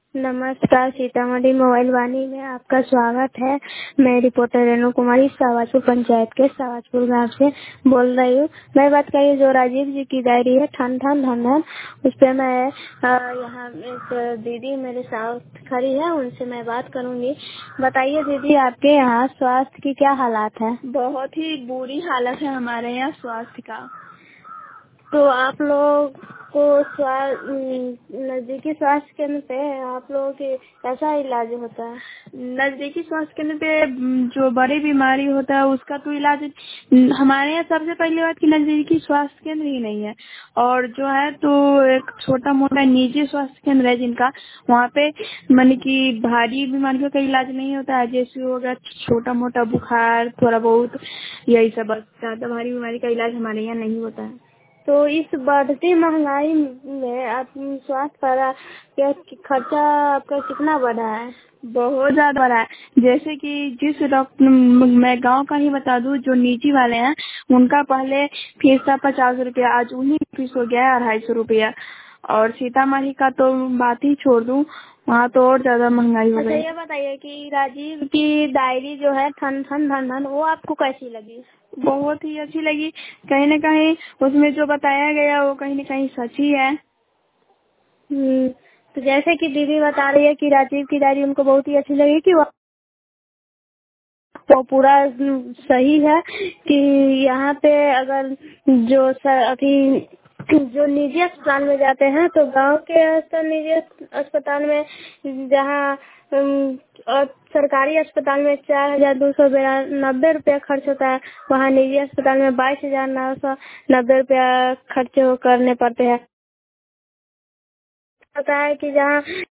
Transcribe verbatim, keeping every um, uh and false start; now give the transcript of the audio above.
नमस्कार, सीतामढ़ी मोबाइल वाणी में आपका स्वागत है। मैं रिपोर्टर रेणु कुमारी शाहबाजपुर पंचायत के शाहबाजपुर गांव से बोल रही हूँ। मैं बात करी जो राजीव जी की डायरी है ठन ठन धन धन, उस पर मैं अ, यहाँ एक दीदी मेरे साथ खड़ी है, उनसे मैं बात करूंगी। बताइए दीदी, आपके यहाँ स्वास्थ्य की क्या हालात है? बहुत ही बुरी हालत है हमारे यहाँ स्वास्थ्य का। तो आप लोग को नजदीकी स्वास्थ्य केंद्र पे आप लोगों के कैसा इलाज होता है? नजदीकी स्वास्थ्य केंद्र पे जो बड़ी बीमारी होता है उसका तो इलाज हमारे यहाँ सबसे पहली बात की नजदीकी स्वास्थ्य केंद्र ही नहीं है, और जो है तो एक छोटा मोटा निजी स्वास्थ्य केंद्र है जिनका, वहाँ पे मान की भारी बीमारियों का इलाज नहीं होता है। जैसे होगा छोटा मोटा बुखार, थोड़ा बहुत, यही सब। बस ज्यादा भारी बीमारी का इलाज हमारे यहाँ नहीं होता है। तो इस बढ़ती महंगाई में आप स्वास्थ्य पर क्या खर्चा आपका कितना बढ़ा है? बहुत ज्यादा बढ़ा है। जैसे कि जिस डॉक्टर, मैं गांव का ही बता दूं, जो निजी वाले हैं उनका पहले फीस था पचास रुपया, आज उन्हीं फीस हो गया है अढ़ाई सौ रुपया। और सीतामढ़ी का तो बात ही छोड़ दूं, वहाँ तो और ज्यादा महंगाई हो अच्छा, गई। ये बताइए कि राजीव की डायरी जो है ठन ठन धन धन, वो आपको कैसी लगी? बहुत ही अच्छी लगी। कहीं न कहीं उसमें जो बताया गया वो कहीं न कहीं सच ही है। हम्म, तो जैसे कि दीदी बता रही है कि राजीव की डायरी उनको बहुत ही अच्छी लगी, कि वो तो पूरा सही है कि यहाँ पे अगर जो अभी जो निजी अस्पताल में जाते हैं तो गांव के अस्पताल निजी अस्पताल में, जहाँ और सरकारी अस्पताल में चार हजार दो सौ नब्बे रुपया खर्च होता है, वहाँ निजी अस्पताल में बाईस हजार नौ सौ नब्बे रुपया खर्च करने पड़ते हैं। पता है कि जहाँ